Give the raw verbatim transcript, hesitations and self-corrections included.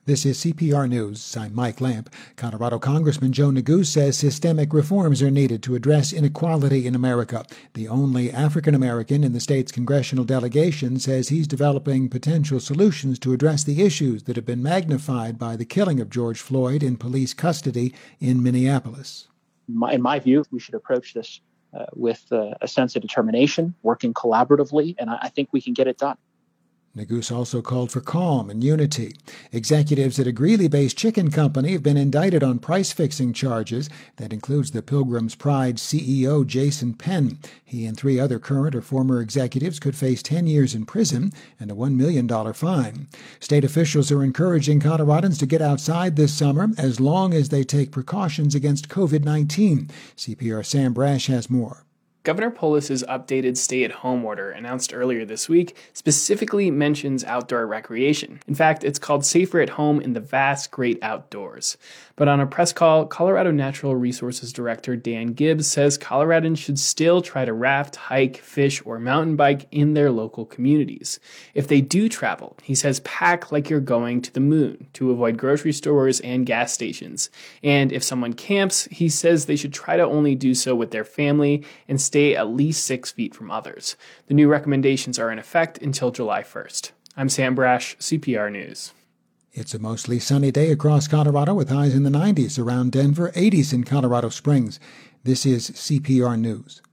This is C P R News. I'm Mike Lamp. Colorado Congressman Joe Neguse says systemic reforms are needed to address inequality in America. The only African American in the state's congressional delegation says he's developing potential solutions to address the issues that have been magnified by the killing of George Floyd in police custody in Minneapolis. In my view, we should approach this uh, with uh, a sense of determination, working collaboratively, and I, I think we can get it done. Neguse also called for calm and unity. Executives at a Greeley-based chicken company have been indicted on price-fixing charges. That includes the Pilgrim's Pride C E O Jason Penn. He and three other current or former executives could face ten years in prison and a one million dollars fine. State officials are encouraging Coloradans to get outside this summer as long as they take precautions against covid nineteen. C P R Sam Brash has more. Governor Polis's updated stay-at-home order, announced earlier this week, specifically mentions outdoor recreation. In fact, it's called Safer at Home in the Vast Great Outdoors. But on a press call, Colorado Natural Resources Director Dan Gibbs says Coloradans should still try to raft, hike, fish, or mountain bike in their local communities. If they do travel, he says pack like you're going to the moon to avoid grocery stores and gas stations. And if someone camps, he says they should try to only do so with their family and stay Stay at least six feet from others. The new recommendations are in effect until July first. I'm Sam Brash, C P R News. It's a mostly sunny day across Colorado with highs in the nineties around Denver, eighties in Colorado Springs. This is C P R News.